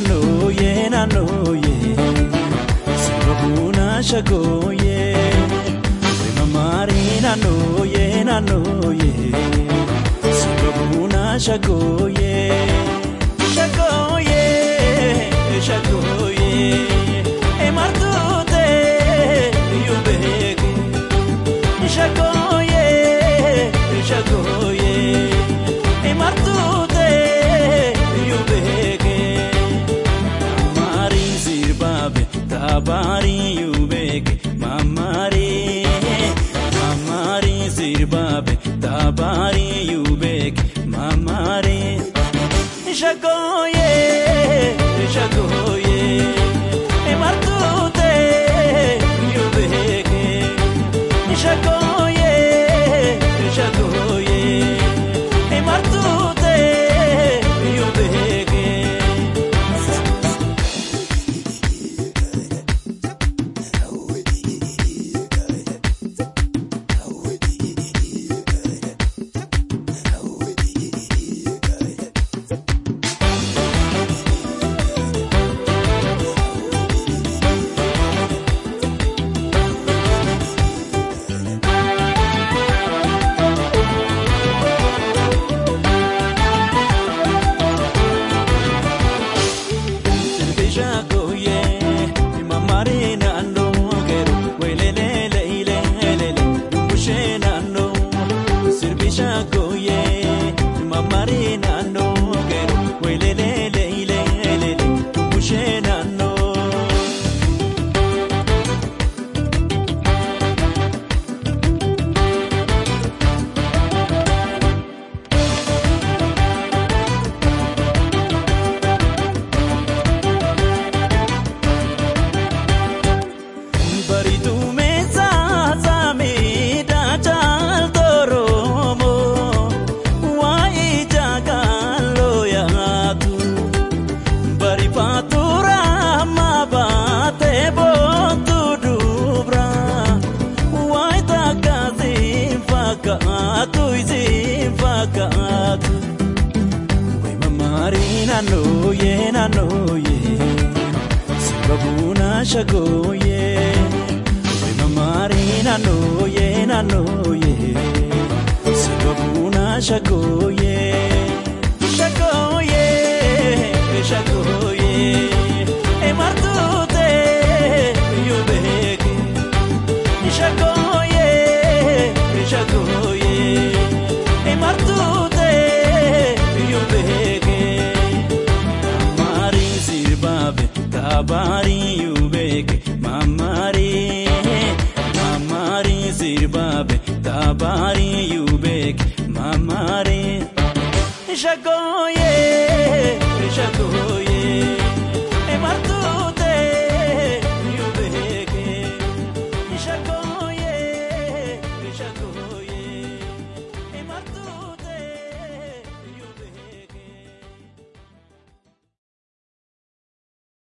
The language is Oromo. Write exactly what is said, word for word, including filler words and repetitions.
nanoye nanoye Sibabuna shagoye Mamari nanoye nanoye Sibabuna shagoye Shagoye shagoye E martute yubeke Shagoye shagoye E martute yubeke Mamari zirbabe tabari yubeke Mamari Mamari zirbabe tabari yubeke Mamari Shagoye shagoye E martute yubeke Shagoye shagoye E martute yubeke Nanoye nanoye Sibabuna shagoye Mamari nanoye nanoye Sibabuna shagoye Shagoye shagoye E martute yubeke Shagoye shagoye E martute yubeke Tabari yubeke Mamari Mamari zirbabe Tabari yubeke Mamari Shagoye Shagoye